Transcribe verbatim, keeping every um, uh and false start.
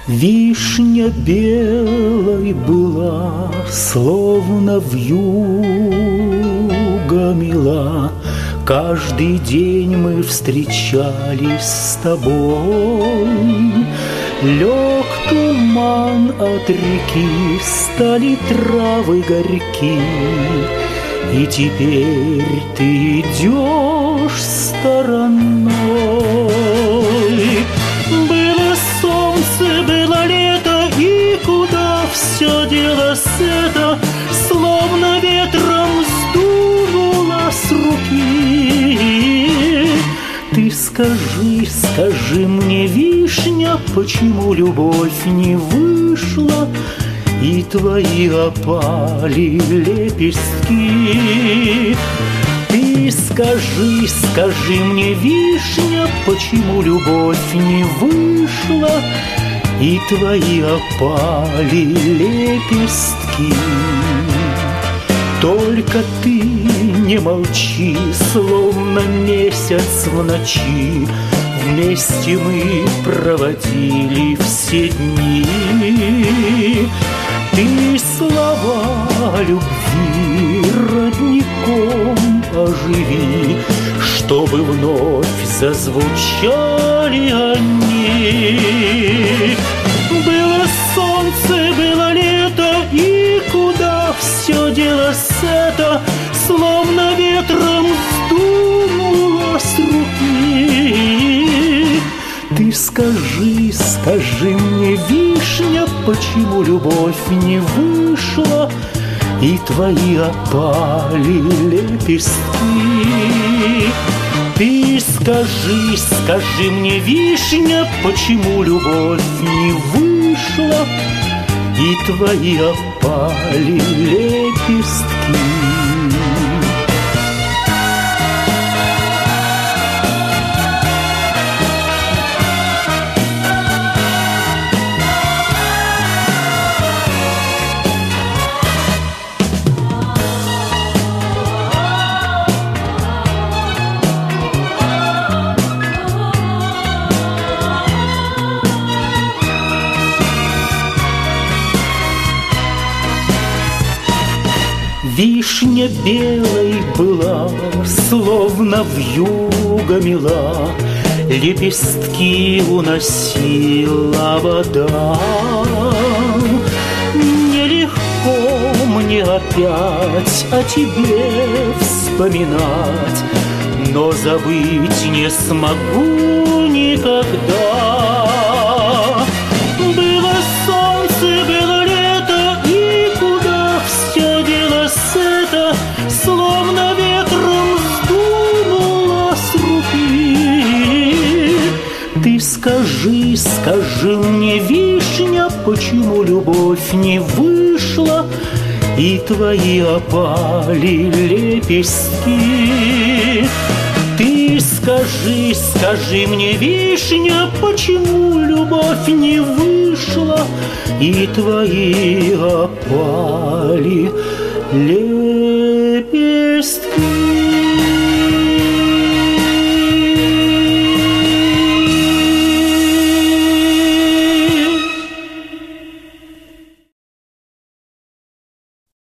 Вишня белой была, словно вьюга мила. Каждый день мы встречались с тобой. Лег туман от реки, стали травы горьки, и теперь ты идешь стороной. Было солнце, было лето, и куда все дело это, словно ветром сдуло с руки. Ты скажи, скажи мне, вишня, почему любовь не вышла, и твои опали лепестки? Ты скажи, скажи мне, вишня, почему любовь не вышла, и твои опали лепестки? Только ты не молчи, словно месяц в ночи. Вместе мы проводили все дни. Ты слова любви родником оживи, чтобы вновь зазвучали они. Было солнце, было лето, и куда все дело это, словно ветром сдуло с руки. Ты скажи, скажи мне, вишня, почему любовь не вышла, и твои опали лепестки? Ты скажи, скажи мне, вишня, почему любовь не вышла, и твои опали лепестки? Вишня белой была, словно вьюга мила, лепестки уносила вода. Нелегко мне опять о тебе вспоминать, но забыть не смогу никогда. Было солнце, было лето, и куда все дело это, словно ветром сдуло с руки. Ты скажи, скажи мне, вишня, почему любовь не вышла, и твои опали лепестки? Ты скажи, скажи мне, вишня, почему любовь не вышла, и твои опали лепестки?